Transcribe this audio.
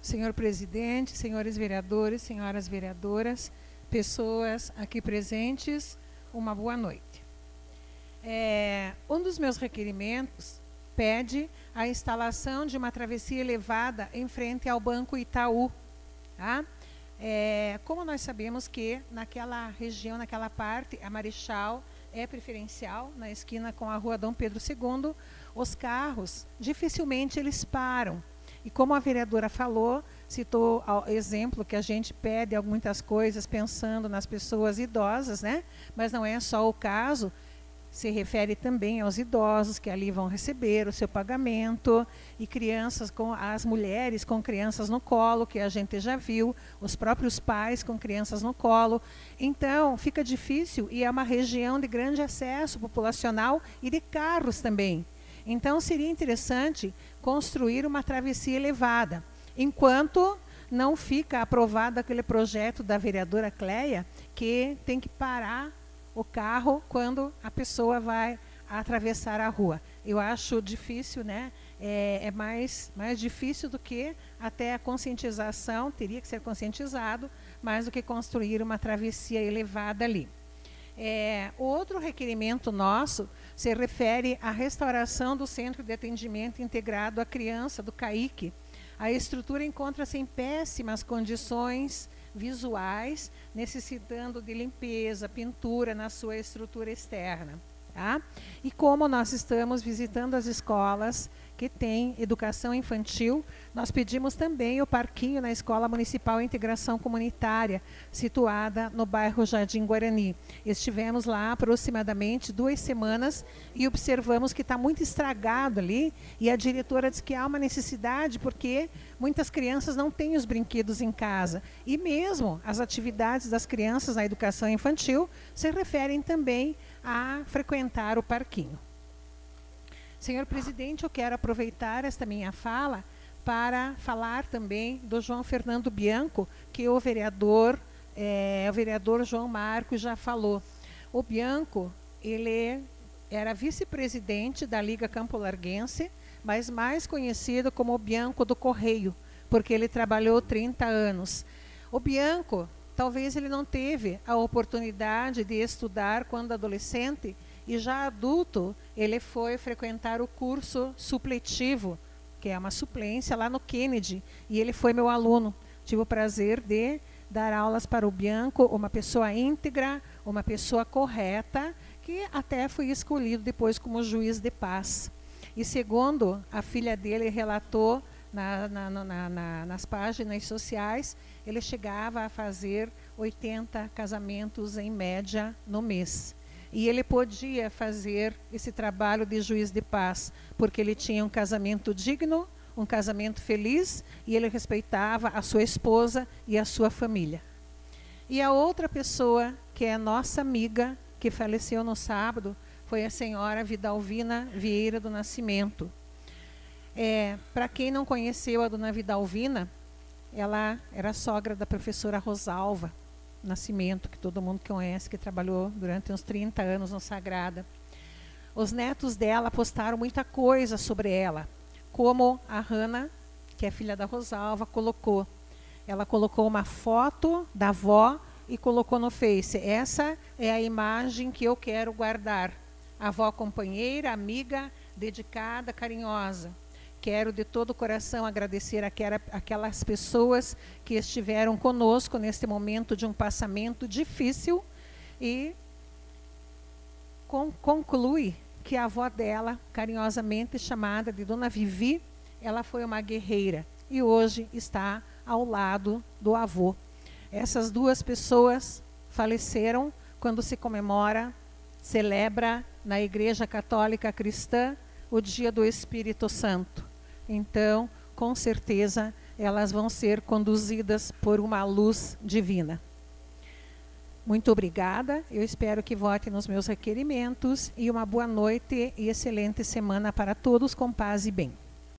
Senhor presidente, senhores vereadores, senhoras vereadoras, pessoas aqui presentes, uma boa noite. Um dos meus requerimentos pede a instalação de uma travessia elevada em frente ao Banco Itaú. Tá? Como nós sabemos que naquela região, naquela parte, a Marechal é preferencial, na esquina com a rua Dom Pedro II, os carros dificilmente eles param. E como a vereadora falou, citou o exemplo que a gente pede muitas coisas pensando nas pessoas idosas, né? Mas não é só o caso, se refere também aos idosos que ali vão receber o seu pagamento, e crianças, as mulheres com crianças no colo, que a gente já viu, os próprios pais com crianças no colo. Então, fica difícil, e é uma região de grande acesso populacional e de carros também. Então, seria interessante construir uma travessia elevada, enquanto não fica aprovado aquele projeto da vereadora Cléia, que tem que parar o carro quando a pessoa vai atravessar a rua. Eu acho difícil, né? É mais difícil do que até a conscientização, teria que ser conscientizado, mais do que construir uma travessia elevada ali. Outro requerimento nosso se refere à restauração do Centro de Atendimento Integrado à Criança, do CAIC. A estrutura encontra-se em péssimas condições visuais, necessitando de limpeza, pintura na sua estrutura externa. Tá? E como nós estamos visitando as escolas que têm educação infantil, nós pedimos também o parquinho na Escola Municipal Integração Comunitária, situada no bairro Jardim Guarani. Estivemos lá aproximadamente 2 semanas e observamos que está muito estragado ali, e a diretora disse que há uma necessidade porque muitas crianças não têm os brinquedos em casa. E mesmo as atividades das crianças na educação infantil se referem também a frequentar o parquinho. Senhor presidente, eu quero aproveitar esta minha fala para falar também do João Fernando Bianco, que o vereador João Marcos já falou. O Bianco, ele era vice-presidente da Liga Campo Larguense, mas mais conhecido como o Bianco do Correio, porque ele trabalhou 30 anos. O Bianco, talvez ele não teve a oportunidade de estudar quando adolescente, e já adulto, ele foi frequentar o curso supletivo, que é uma suplência lá no Kennedy, e ele foi meu aluno. Tive o prazer de dar aulas para o Bianco, uma pessoa íntegra, uma pessoa correta, que até foi escolhido depois como juiz de paz. E segundo a filha dele relatou nas páginas sociais, ele chegava a fazer 80 casamentos em média no mês. E ele podia fazer esse trabalho de juiz de paz, porque ele tinha um casamento digno, um casamento feliz, e ele respeitava a sua esposa e a sua família. E a outra pessoa, que é nossa amiga, que faleceu no sábado, foi a senhora Vidalvina Vieira do Nascimento. Para quem não conheceu a dona Vidalvina, ela era sogra da professora Rosalva Nascimento, que todo mundo conhece, que trabalhou durante uns 30 anos no Sagrada. Os netos dela postaram muita coisa sobre ela, como a Hanna, que é filha da Rosalva, colocou. Ela colocou uma foto da avó e colocou no Face. Essa é a imagem que eu quero guardar. Avó companheira, amiga, dedicada, carinhosa. Quero de todo o coração agradecer aquelas pessoas que estiveram conosco neste momento de um passamento difícil, e conclui que a avó dela, carinhosamente chamada de Dona Vivi, ela foi uma guerreira e hoje está ao lado do avô. Essas duas pessoas faleceram quando se celebra na Igreja Católica Cristã o Dia do Espírito Santo. Então, com certeza, elas vão ser conduzidas por uma luz divina. Muito obrigada, eu espero que vote nos meus requerimentos, e uma boa noite e excelente semana para todos, com paz e bem.